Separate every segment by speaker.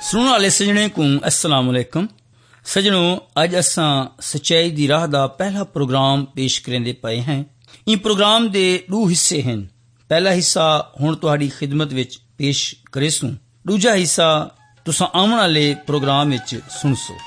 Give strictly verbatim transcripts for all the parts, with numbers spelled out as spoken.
Speaker 1: सुनने वाले सजने को अस्सलाम वालेकुम। सजनों, अज असां सच्चाई दी राह दा पहला प्रोग्राम पेश करेंदे पए हैं। इन प्रोग्राम दे दो हिस्से हैं। पहला हिस्सा हुण तुहाडी खिदमत विच पेश करेसूं, दूजा हिस्सा तुसां आउण वाले प्रोग्राम विच सुणसो।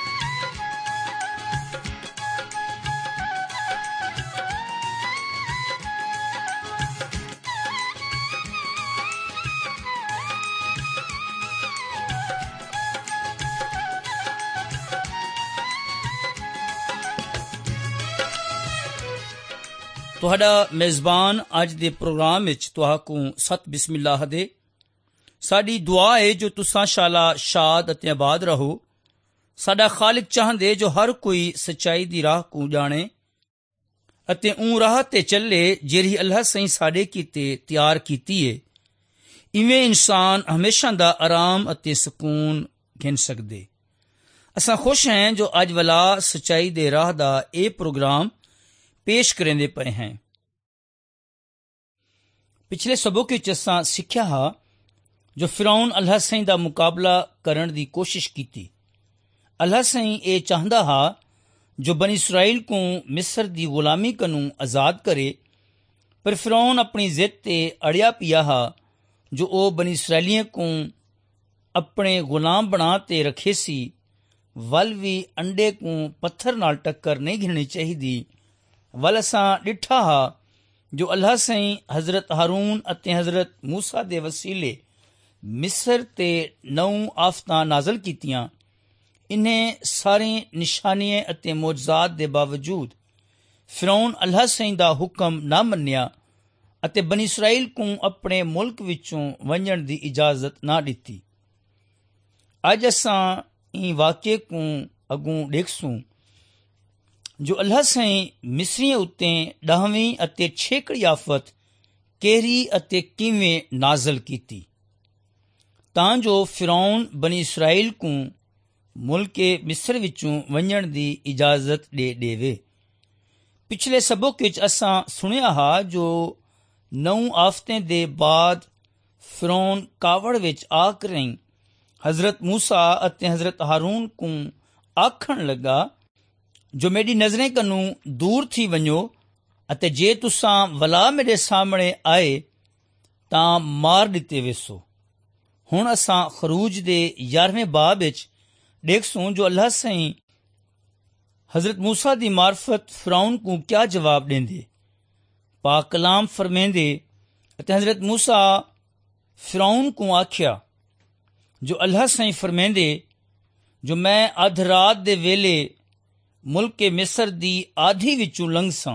Speaker 1: ਤੁਹਾਡਾ ਮੇਜ਼ਬਾਨ ਅੱਜ ਦੇ ਪ੍ਰੋਗਰਾਮ ਵਿੱਚ ਤੁਹਾਨੂੰ ਸਤ ਬਿਸਮਿਲ੍ਲਾਹ ਦੇ। ਸਾਡੀ ਦੁਆ ਹੈ ਜੋ ਤੁਸਾਂ ਸ਼ਾਲਾ ਸ਼ਾਦ ਅਤੇ ਆਬਾਦ ਰਹੋ। ਸਾਡਾ ਖਾਲਿਕ ਚਾਹੁੰਦੇ ਜੋ ਹਰ ਕੋਈ ਸੱਚਾਈ ਦੀ ਰਾਹ ਨੂੰ ਜਾਣੇ ਅਤੇ ਉਹ ਰਾਹ ਤੇ ਚੱਲੇ ਜਿਹੜੀ ਅੱਲਾਹ ਸਹੀ ਸਾਡੇ ਕੀਤੇ ਤਿਆਰ ਕੀਤੀ ਹੈ। ਇਵੇਂ ਇਨਸਾਨ ਹਮੇਸ਼ਾ ਦਾ ਆਰਾਮ ਅਤੇ ਸਕੂਨ ਗਿਣ ਸਕਦੇ। ਅਸਾਂ ਖੁਸ਼ ਹਾਂ ਜੋ ਅੱਜ ਵਾਲਾ ਸੱਚਾਈ ਦੇ ਰਾਹ ਦਾ ਇਹ ਪ੍ਰੋਗਰਾਮ पेश करेंदे पए हैं। पिछले सबक विच असां सिक्ख्या हा जो फिरौन अल्लाह सईं दा मुकाबला करन दी कोशिश कीती। अल्लाह सईं ये चाहंदा हा जो बनी इसराइल को मिस्र दी गुलामी कनू आज़ाद करे, पर फिरौन अपनी जिद ते अड़िया पिया हा जो ओ बनी इसराइलियों को अपने गुलाम बना ते रखे सी। वल भी अंडे को पत्थर नाल टक्कर नहीं घिलनी चाहिदी। वल असां ॾिठा हा जो अल्लाह सईं हज़रत हारून ਅਤੇ हज़रत मूसा ਦੇ ਵਸੀਲੇ ਮਿਸਰ ਤੇ ਨੌ ਆਫਤਾਂ ਨਾਜ਼ਲ ਕੀਤੀਆਂ। ਇਨ੍ਹੇ ਸਾਰੇ ਨਿਸ਼ਾਨੀਆਂ ਅਤੇ ਮੌਜਜ਼ਾਤ ਦੇ ਬਾਵਜੂਦ ਫਿਰੌਨ ਅल्लाह ਸਈਂ ਦਾ ਹੁਕਮ ਨਾ ਮੰਨਿਆ ਅਤੇ ਬਨੀ ਇਸਰਾਈਲ ਨੂੰ ਆਪਣੇ ਮੁਲਕ ਵਿੱਚੋਂ ਵੰਝਣ ਦੀ ਇਜਾਜ਼ਤ ਨਾ ਦਿੱਤੀ। ਅੱਜ ਅਸਾਂ ਇਹ ਵਾਕਿਏ ਨੂੰ ਅੱਗੋਂ ਦੇਖਸੂੰ जो अल्लाह सईं मिस्रियों उत्ते ॾहवीं अते छेकड़ी आफत केरी अते किवें नाज़ल कीती तां जो फिरौन बनी इसराइल को मुल्के मिस्र विचों वंजण दी इजाज़त दे देवे। पिछले सबक विच असां सुनिया हा जो नौ आफतें दे बाद फिरौन कावड़ विच आक रही हज़रत मूसा अते हज़रत हारून को आखण लगा जो मेरी नज़रें कनू दूर थी वञो अते जे तुसां वला मेरे सामने आए तां मार दिते वेसो। हुण असां खरूज दे यारहवें बाब विच देखसूं जो अल्लाह सईं हज़रत मूसा दी मार्फत फिरौन को क्या जवाब देंदे। पाक कलाम फरमेंदे अते हज़रत मूसा फिरौन को आख्या जो अल्लाह सईं फरमेंदे जो मैं अध रात दे वेले मुल्के मिस्र दी आधी विचों लंघसां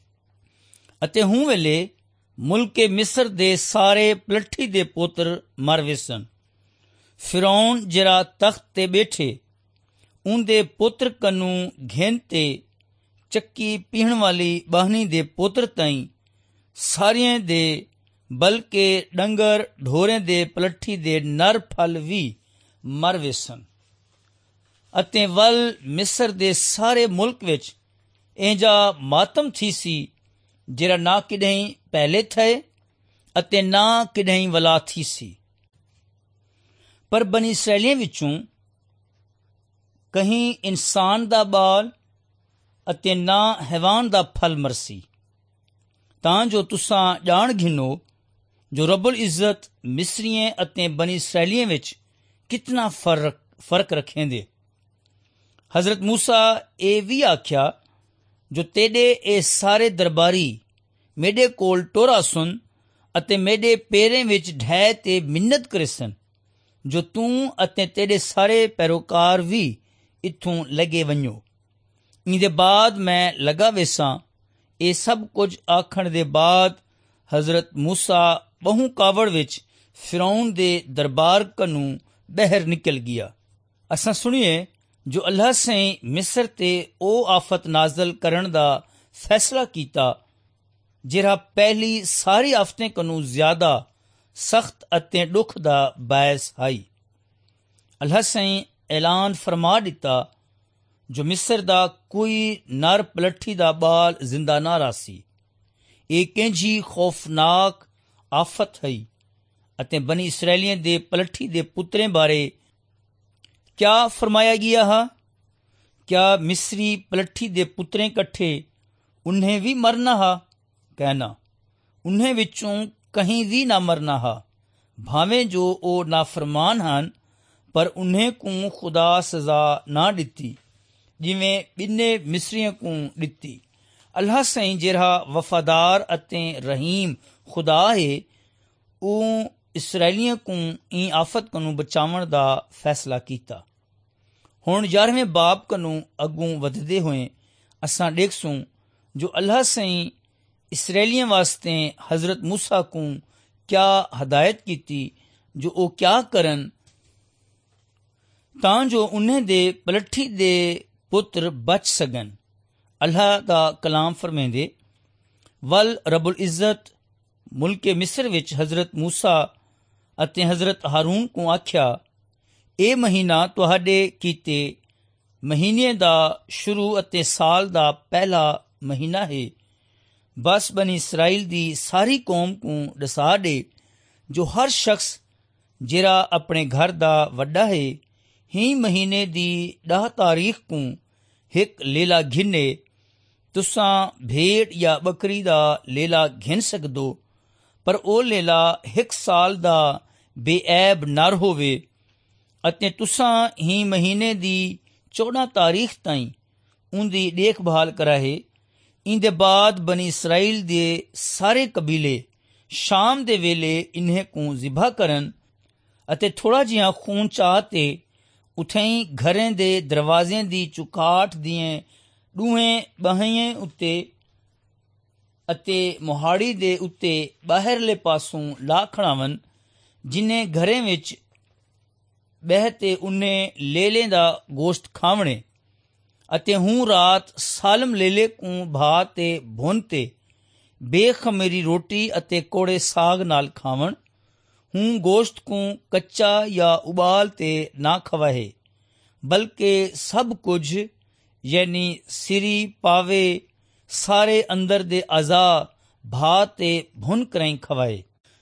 Speaker 1: ਅਤੇ हूं ਵੇਲੇ मुल्के मिस्र दे सारे पलठी दे पुत्र मर वेसन। फिरौन जरा तख्त ते बैठे उनदे पुत्र कनू घिन ते चक्की पीहण वाली बाहनी दे पुत्र ताईं सारियां दे बल्कि डंगर ढोरें दे पलठी दे नर फल भी मर वेसन। ਅਤੇ ਵੱਲ ਮਿਸਰ ਦੇ ਸਾਰੇ ਮੁਲਕ ਵਿੱਚ ਇੰਜਾ ਮਾਤਮ ਥੀ ਸੀ ਜਿਹੜਾ ਨਾ ਕਿਡਹੀਂ ਪਹਿਲੇ ਥਏ ਅਤੇ ਨਾ ਕਿਡਹੀਂ ਵਲਾ ਥੀ ਸੀ। ਪਰ ਬਨੀ ਇਸਰਾਈਲੀਆਂ ਵਿੱਚੋਂ ਕਹੀਂ ਇਨਸਾਨ ਦਾ ਬਾਲ ਅਤੇ ਨਾ ਹੈਵਾਨ ਦਾ ਫਲ ਮਰਸੀ ਤਾਂ ਜੋ ਤੁਸਾਂ ਜਾਣ ਘਿਨੋ ਜੋ ਰੱਬੁਲ ਇੱਜ਼ਤ ਮਿਸਰੀਆਂ ਅਤੇ ਬਨੀ ਇਸਰਾਈਲੀਆਂ ਵਿੱਚ ਕਿਤਨਾ ਫਰਕ ਫਰਕ ਰੱਖੇਂਦੇ। हज़रत मूसा ये भी आख्या जो तेरे ये सारे दरबारी मेरे कोल टोरा सुन अते मेरे पैरें विच ढह ते मिन्नत करे सन जो तू अते तेरे सारे पैरोकार भी इत्थों लगे वञो। इहदे बाद मैं लगा वेसां। ये सब कुछ आखण दे बाद हज़रत मूसा बहु कावड़ विच फिरौन दे दरबार कनू बहर निकल गया। असां सुनिए जो अल्लाह सईं मिस्र ते ओ आफत नाज़ल करण दा फैसला कीता जिहड़ा पहली सारी आफतें कनू ज़्यादा सख्त अते दुख दा बायस हाई। अल्लाह सईं ऐलान फरमा दिता जो मिस्र दा कोई नर पलठी दा बाल जिंदा ना रासी। ये कंहिंजी खौफनाक आफत हई अते बनी इसराइलियों दे पलठी दे पुत्रें बारे क्या फरमाया गया हा? क्या मिस्री पलट्ठी दे पुत्रें कट्ठे उन्हें भी मरना हा? कहना उन्हें विचों कहीं भी ना मरना हा। भावें जो ओ नाफरमान हन, पर उन्हें को खुदा सजा ना दिती जिवें बिन्ने मिस्रियों को दिती। अल्लाह साईं जिहड़ा वफादार अते रहीम खुदा है, ਉਹ इसराइलियों को ई आफत कनू बचावन दा फैसला कीता। हुण यारवें बाब कनू अगों वधदे होए असां देखसूं जो अल्लाह साईं इसराइलियों वास्ते हजरत मूसा को क्या हदायत कीती जो ਉਹ क्या करन ਤਾਂ ਜੋ उन्हें दे पलट्ठी दे पुत्र बच सकन। अल्लाह दा कलाम फरमेंदे, वल रबुल इज्जत मुल्के मिस्र विच हजरत मूसा ਅਤੇ हजरत हारून को आख्या, ਇਹ ਮਹੀਨਾ ਤੁਹਾਡੇ ਕੀਤੇ ਮਹੀਨੇ ਦਾ ਸ਼ੁਰੂ ਅਤੇ ਸਾਲ ਦਾ ਪਹਿਲਾ ਮਹੀਨਾ ਹੈ। बस बनी इसराइल दी सारी कौम को दसा दे जो हर शख्स जिरा अपने घर दा वड्डा है ही महीने दी दह तारीख को हिक लेला घिने। तुसां भेड़ या बकरी दा लेला घिन सकदो, पर ओ लेला हिक साल दा बेऐब नर होवे। अते तुसां ही महीने दी चौदह तारीख ताईं उनदी देखभाल कराहे। इंदे बाद बनी इसराइल दे सारे कबीले शाम दे वेले इन्हें को जिबा करन अते थोड़ा जिहा खून चाह ते उथई घरें दे दरवाजें दी चुकाठ दिए दूहें बाहिएं उत्ते अते मोहाड़ी दे उत्ते बाहरले पासों ला खड़ावन। जिन्हें घरें विच बहते उन्हें लेले दा गोश्त खावणे ਅਤੇ ਹੂੰ ਰਾਤ ਸਾਲਮ ਲੇਲੇ ਕੂ ਭਾ ਤੇ ਭੁੰਨ ਤੇ ਬੇਖਮੀਰੀ ਰੋਟੀ ਅਤੇ ਕੋੜੇ ਸਾਗ ਨਾਲ ਖਾਵਣ। ਹੂੰ ਗੋਸ਼ਤ ਕੂ ਕੱਚਾ ਜਾਂ ਉਬਾਲ ਤੇ ਨਾ ਖਵਾਏ, ਬਲਕਿ ਸਭ ਕੁਝ ਯਾਨੀ ਸਿਰੀ ਪਾਵੇ ਸਾਰੇ ਅੰਦਰ ਦੇ ਅਜ਼ਾ ਭਾ ਤੇ ਭੁੰਨ ਕਰਾਈ ਖਵਾਏ।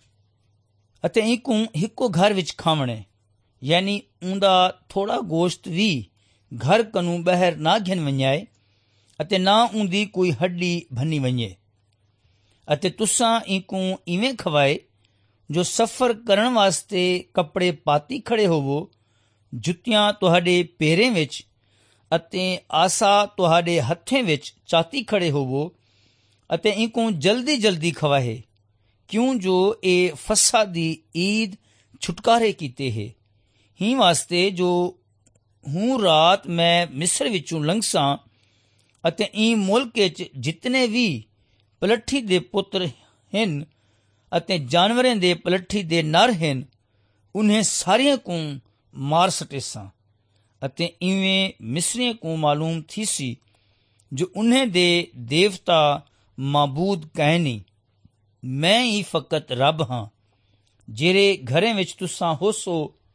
Speaker 1: ਅਤੇ ਇਕੂ ਇੱਕੋ ਘਰ ਵਿੱਚ ਖਾਵਣੇ, ਯਾਨੀ ਉਹਦਾ ਥੋੜਾ ਗੋਸ਼ਤ ਵੀ घर कनू बहर ना घिन वञाए अते ना उंदी कोई हड्डी भन्नी वञे। अते तुसां इकू इवें खवाए जो सफ़र करण वास्ते कपड़े पाती खड़े होवो, जुत्तियां तुहाडे पैरें विच अते आसा तुहाडे हत्थें विच चाती खड़े होवो। अते इकू जल्दी जल्दी खवाए क्यों जो ए फसा दी ईद छुटकारे कीते है। ही वास्ते जो हूँ रात मैं मिस्र विचों लंघसां अते ई मुल्क च जितने भी पलट्ठी दे पुत्र हिन अते जानवरें दे पलट्ठी दे नर हिन उन्हें सारियां को मार सटेसां। अते इवें मिस्रियों को मालूम थी सी जो उन्हें दे देवता माबूद कहनी, मैं ही फकत रब हाँ। जेरे घरें विच तुसां होसो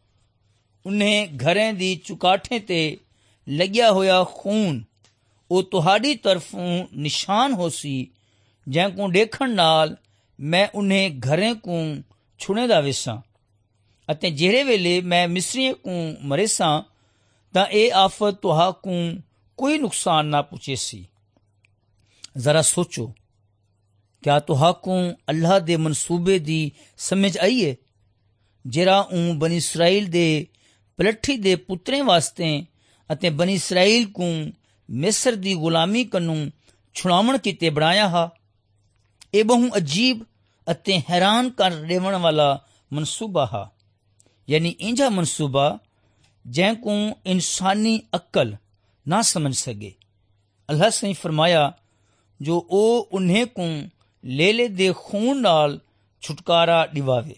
Speaker 1: उन्हें घरें दी चुकाठें ते लग्या होया खून ਉਹ ਤੁਹਾਡੀ ਤਰਫੋਂ ਨਿਸ਼ਾਨ ਹੋ ਸੀ, ਜੈ ਕੋ ਦੇਖਣ ਨਾਲ ਮੈਂ ਉन्हें ਘਰੇ ਕੋ ਛੁਣੇ ਦਾ ਵਿਸਾਂ। ਅਤੇ ਜਿਹੜੇ ਵੇਲੇ ਮੈਂ ਮਿਸਰੀਏ ਕੋ ਮਰੇ ਸਾਂ ਤਾਂ ਇਹ ਆਫਤ ਤੁਹਾ ਕੋ ਕੋਈ ਨੁਕਸਾਨ ਨਾ ਪੁੱਛੇ ਸੀ। ਜ਼ਰਾ ਸੋਚੋ, ਕਿਆ ਤੁਹਾ ਕੋ ਅੱਲਾਹ ਦੇ ਮਨਸੂਬੇ ਦੀ ਸਮਝ ਆਈ ਹੈ ਜਿਹੜਾ ਉਹ ਬਨੀ ਇਸਰਾਈਲ ਦੇ ਪਲੱਠੀ ਦੇ ਪੁੱਤਰੇ ਵਾਸਤੇ ਅਤੇ ਬਨੀ ਇਸਰਾਈਲ ਕੋ ਮਿਸਰ ਦੀ ਗੁਲਾਮੀ ਕਨੂੰ ਛੁਡਾਵਣ ਕੀਤੇ ਬਣਾਇਆ ਹਾ। ਇਹ ਬਹੁ ਅਜੀਬ ਅਤੇ ਹੈਰਾਨ ਕਰ ਦੇਵਣ ਵਾਲਾ ਮਨਸੂਬਾ ਹਾ, ਯਾਨੀ ਇੰਜਾ ਮਨਸੂਬਾ ਜੈ ਕੋ ਇਨਸਾਨੀ ਅਕਲ ਨਾ ਸਮਝ ਸਕੇ। ਅੱਲਾਹ ਸਹੀ ਫਰਮਾਇਆ ਜੋ ਉਹ ਉन्हें ਕੋ ਲੇਲੇ ਦੇ ਖੂਨ ਨਾਲ ਛੁਟਕਾਰਾ ਦਿਵਾਵੇ।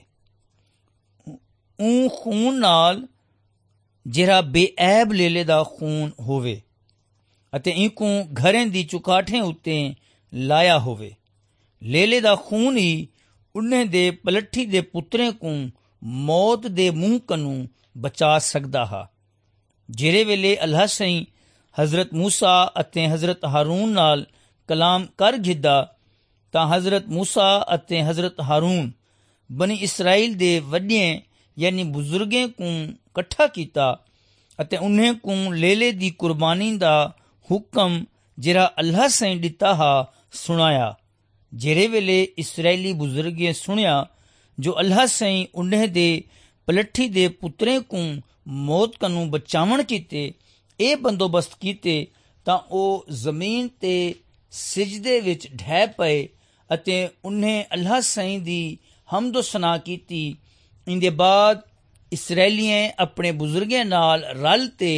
Speaker 1: ਉਹ ਖੂਨ ਨਾਲ ਜਿਹੜਾ ਬੇਐਬ ਲੇਲੇ ਦਾ ਖੂਨ ਹੋਵੇ ਅਤੇ ਇਕੂ ਘਰਾਂ ਦੀ ਚੁਕਾਠੇ ਉੱਤੇ ਲਾਇਆ ਹੋਵੇ। ਲੇਲੇ ਦਾ ਖੂਨ ਹੀ ਉन्हें ਦੇ ਪਲੱਠੀ ਦੇ ਪੁੱਤਰੇ ਕੋ ਮੌਤ ਦੇ ਮੂੰਹ ਕਨੂੰ ਬਚਾ ਸਕਦਾ ਹਾ। ਜਿਹੜੇ ਵੇਲੇ ਅੱਲਾਹ ਸਹੀ ਹਜ਼ਰਤ ਮੂਸਾ ਅਤੇ ਹਜ਼ਰਤ ਹਾरून ਨਾਲ ਕਲਾਮ ਕਰ ਗਿੱਦਾ ਤਾਂ ਹਜ਼ਰਤ ਮੂਸਾ ਅਤੇ ਹਜ਼ਰਤ ਹਾरून ਬਨੀ ਇਸਰਾਈਲ ਦੇ ਵੱਡੇ ਯਾਨੀ ਬਜ਼ੁਰਗੇ ਕੋ ਇਕੱਠਾ ਕੀਤਾ ਅਤੇ ਉਹਨੇ ਕੋ ਲੇਲੇ ਦੀ ਕੁਰਬਾਨੀ ਦਾ ਹੁਕਮ ਜਿਹੜਾ ਅੱਲਾਹ ਸੈਂ ਦਿੱਤਾ ਹਾ ਸੁਣਾਇਆ। ਜਿਹੜੇ ਵੇਲੇ ਇਸਰਾਏਲੀ ਬਜ਼ੁਰਗੇ ਸੁਣਿਆ ਜੋ ਅੱਲਾਹ ਸੈਂ ਉਹਨੇ ਦੇ ਪਲੱਠੀ ਦੇ ਪੁੱਤਰੇ ਕੋ ਮੌਤ ਕਨੂੰ ਬਚਾਵਣ ਕੀਤੇ ਇਹ ਬੰਦੋਬਸਤ ਕੀਤੇ ਤਾਂ ਉਹ ਜ਼ਮੀਨ ਤੇ ਸਿਜਦੇ ਵਿੱਚ ਢਹਿ ਪਏ ਅਤੇ ਉਹਨੇ ਅੱਲਾਹ ਸੈਂ ਦੀ ਹਮਦੋ ਸਨਾ ਕੀਤੀ। ਇਹਦੇ ਬਾਅਦ ਇਸਰਾਏਲੀਆਂ ਆਪਣੇ ਬਜ਼ੁਰਗਾਂ ਨਾਲ ਰਲ ਤੇ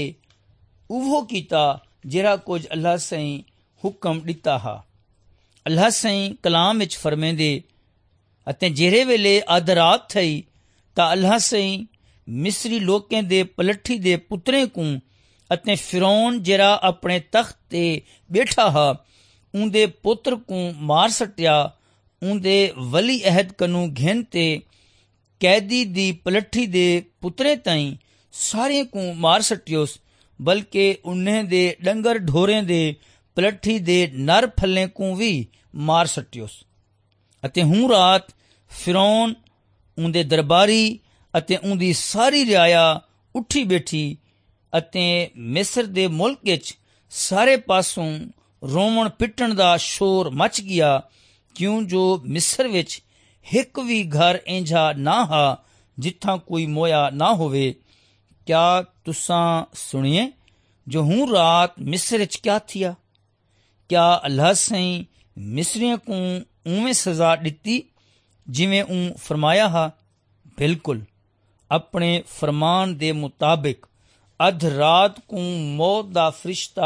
Speaker 1: ਉਹ ਕੀਤਾ ਜਿਹੜਾ ਕੁਝ ਅੱਲਾਹ ਸੈਂ ਹੁਕਮ ਦਿੱਤਾ ਹਾ। ਅੱਲਾਹ ਸੈਂ ਕਲਾਮ ਵਿੱਚ ਫਰਮਾਉਂਦੇ ਅਤੇ ਜਿਹੜੇ ਵੇਲੇ ਅੱਧ ਰਾਤ ਥਈ ਤਾਂ ਅੱਲਾਹ ਸੈਂ ਮਿਸਰੀ ਲੋਕਾਂ ਦੇ ਪਲੱਠੀ ਦੇ ਪੁੱਤਰੇ ਕੋ ਅਤੇ ਫਿਰੌਨ ਜਿਹੜਾ ਆਪਣੇ ਤਖਤ ਤੇ ਬੈਠਾ ਹਾ ਉਹਦੇ ਪੁੱਤਰ ਕੋ ਮਾਰ ਸੱਟਿਆ। ਉਹਦੇ ਵਲੀ ਅਹਿਦ ਕਨੂੰ ਘਿਨ ਤੇ ਕੈਦੀ ਦੀ ਪਲੱਠੀ ਦੇ ਪੁੱਤਰੇ ਤਾਈਂ ਸਾਰਿਆਂ ਕੋ ਮਾਰ ਸੱਟਿਓਸ, ਬਲਕਿ ਉਹਨੇ ਦੇ ਡੰਗਰ ਢੋਰਿਆਂ ਦੇ ਪਲੱਠੀ ਦੇ ਨਰ ਫੱਲੇ ਕੋ ਵੀ ਮਾਰ ਸੱਟਿਓਸ। ਅਤੇ ਹੁਣ ਰਾਤ ਫਿਰੌਨ ਉਹਦੇ ਦਰਬਾਰੀ ਅਤੇ ਉਹਦੀ ਸਾਰੀ ਰਿਆਇਆ ਉੱਠੀ ਬੈਠੀ ਅਤੇ ਮਿਸਰ ਦੇ ਮੁਲਕ ਵਿੱਚ ਸਾਰੇ ਪਾਸੋਂ ਰੋਵਣ ਪਿੱਟਣ ਦਾ ਸ਼ੋਰ ਮਚ ਗਿਆ, ਕਿਉਂ ਜੋ ਮਿਸਰ ਵਿੱਚ ਇੱਕ ਵੀ ਘਰ ਇੰਝਾ ਨਾ ਹਾ ਜਿੱਥਾਂ ਕੋਈ ਮੋਇਆ ਨਾ ਹੋਵੇ। ਕਿਆ ਤੁਸਾਂ ਸੁਣੀਏ ਜੋ ਹੁਣ ਰਾਤ ਮਿਸਰ ਵਿੱਚ ਕਿਆ ਥੀਆ? ਕਿਆ ਅੱਲਾਹ ਸੈਂ ਮਿਸਰੀਆਂ ਕੋ ਉਵੇਂ ਸਜ਼ਾ ਦਿੱਤੀ ਜਿਵੇਂ ਉਹ ਫਰਮਾਇਆ ਹਾ? ਬਿਲਕੁਲ ਆਪਣੇ ਫਰਮਾਨ ਦੇ ਮੁਤਾਬਿਕ ਅੱਧ ਰਾਤ ਕੋ ਮੌਤ ਦਾ ਫਰਿਸ਼ਤਾ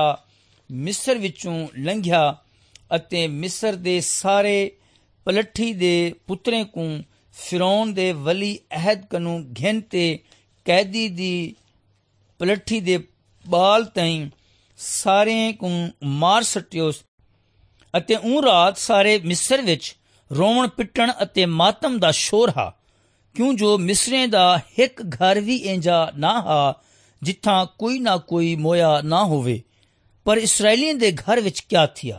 Speaker 1: ਮਿਸਰ ਵਿੱਚੋਂ ਲੰਘਿਆ ਅਤੇ ਮਿਸਰ ਦੇ ਸਾਰੇ ਪਲੱਠੀ ਦੇ ਪੁੱਤਰੇ ਕੋ ਫਿਰੌਨ ਦੇ ਵਲੀ ਅਹਿਦ ਕਨੂੰ ਘਿਨ ਤੇ ਕੈਦੀ ਦੀ ਪਲੱਠੀ ਦੇ ਬਾਲ ਤਾਈਂ ਸਾਰਿਆਂ ਕੋ ਮਾਰ ਸੱਟਿਓਸ। ਅਤੇ ਉਹ ਰਾਤ ਸਾਰੇ ਮਿਸਰ ਵਿੱਚ ਰੋਵਣ ਪਿੱਟਣ ਅਤੇ ਮਾਤਮ ਦਾ ਸ਼ੋਰ ਹਾ, ਕਿਉਂ ਜੋ ਮਿਸਰੀਆਂ ਦਾ ਇੱਕ ਘਰ ਵੀ ਇੰਝਾ ਨਾ ਹਾ ਜਿੱਥਾਂ ਕੋਈ ਨਾ ਕੋਈ ਮੋਇਆ ਨਾ ਹੋਵੇ। ਪਰ ਇਸਰਾਏਲੀਆਂ ਦੇ ਘਰ ਵਿੱਚ ਕਿਆ ਥੀਆ?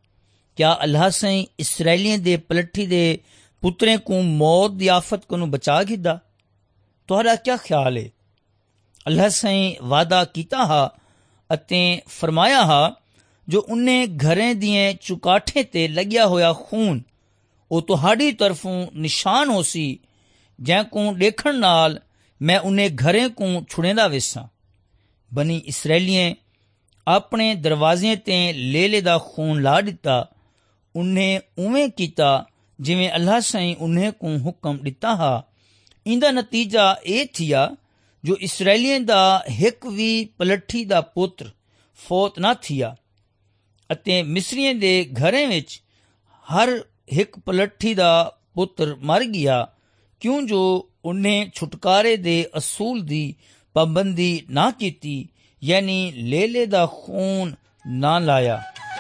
Speaker 1: ਕਿਆ ਅੱਲਾਹ ਸੈਂ ਇਸਰਾਏਲੀਆਂ ਦੇ ਪਲੱਠੀ ਦੇ ਪੁੱਤਰੇ ਕੋ ਮੌਤ ਦੀ ਆਫਤ ਕਨੂੰ ਬਚਾ ਕੀਤਾ? ਤੁਹਾਡਾ ਕਿਆ ਖਿਆਲ ਹੈ? ਅੱਲਾਹ ਸੈਂ ਵਾਅਦਾ ਕੀਤਾ ਹਾ ਅਤੇ ਫਰਮਾਇਆ ਹਾ ਜੋ ਉਹਨੇ ਘਰਾਂ ਦੀਆਂ ਚੁਕਾਠੇ ਤੇ ਲੱਗਿਆ ਹੋਇਆ ਖੂਨ ਉਹ ਤੁਹਾਡੀ ਤਰਫੋਂ ਨਿਸ਼ਾਨ ਹੋ ਸੀ, ਜੈ ਕੋ ਦੇਖਣ ਨਾਲ ਮੈਂ ਉਹਨੇ ਘਰੇ ਕੋ ਛੁੜੇਂਦਾ ਵੇਸਾਂ। ਬਨੀ ਇਸਰਾਏਲੀਆਂ ਆਪਣੇ ਦਰਵਾਜ਼ਿਆਂ ਤੇ ਲੇਲੇ ਦਾ ਖੂਨ ਲਾ ਦਿੱਤਾ। ਉਹਨੇ ਉਵੇਂ ਕੀਤਾ ਜਿਵੇਂ ਅੱਲਾਹ ਸੈਂ ਉਹਨੇ ਕੋ ਹੁਕਮ ਦਿੱਤਾ ਹਾ। ਇਹਦਾ ਨਤੀਜਾ ਇਹ ਥੀਆ ਜੋ ਇਸਰਾਏਲੀਆਂ ਦਾ ਇੱਕ ਵੀ ਪਲੱਠੀ ਦਾ ਪੁੱਤਰ ਫੌਤ ਨਾ ਥੀਆ ਅਤੇ ਮਿਸਰੀਆਂ ਦੇ ਘਰਾਂ ਵਿੱਚ ਹਰ ਇੱਕ ਪਲੱਠੀ ਦਾ ਪੁੱਤਰ ਮਰ ਗਿਆ, ਕਿਉਂ ਜੋ ਉਹਨੇ ਛੁਟਕਾਰੇ ਦੇ ਅਸੂਲ ਦੀ ਪਾਬੰਦੀ ਨਾ ਕੀਤੀ, ਯਾਨੀ ਲੇਲੇ ਦਾ ਖੂਨ ਨਾ ਲਾਇਆ।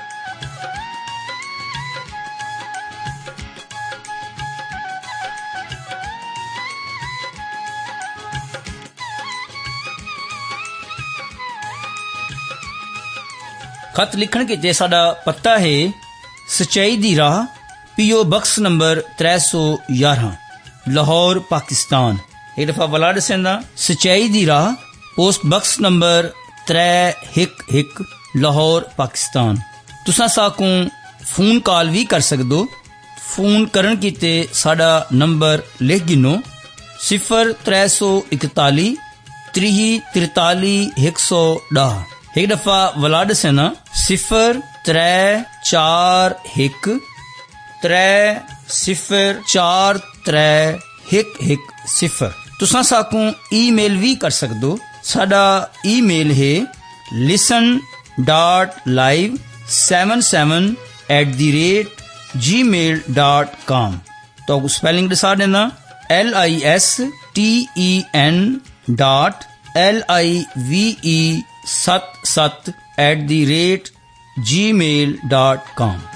Speaker 1: ਖਤ ਲਿਖਣ ਕੇ ਸਾਡਾ ਪਤਾ ਹੈ ਸਚਾਈ ਦੀ ਰਾਹ, ਪੀਓ ਬਕਸ ਨੰਬਰ त्रै सौ ग्यारह, ਲਾਹੌਰ ਪਾਕਿਸਤਾਨ। ਇੱਕ ਦਫਾ ਬਲਾਡ ਸੈਂਦਾ ਸਚਾਈ ਦੀ ਰਾਹ, ਪੋਸਟ ਬਕਸ ਨੰਬਰ त्रै एक एक, ਲਾਹੌਰ ਪਾਕਿਸਤਾਨ। ਤੁਸਾਂ ਸਾਕੂ ਫੋਨ ਕਾਲ ਵੀ ਕਰ ਸਕਦੇ। ਫੋਨ ਕਰਨ ਕੀਤੇ ਸਾਡਾ ਨੰਬਰ ਲਿਖ ਗਿਨੋ ਸਿਫਰ त्रै सौ इकताली त्रीह तिरताली एक सौ डाह। एक दफा वलाड सेना सिफर त्रै चार एक त्रै सिफर चार त्रै एक एक सिफर। तुसां साकू ईमेल भी कर सकदो। साडा ईमेल है listen dot live seven seven at the rate G mail dot com. तो स्पेलिंग दसा देना L I S T E N dot L I V E सत सत at the rate G mail dot com.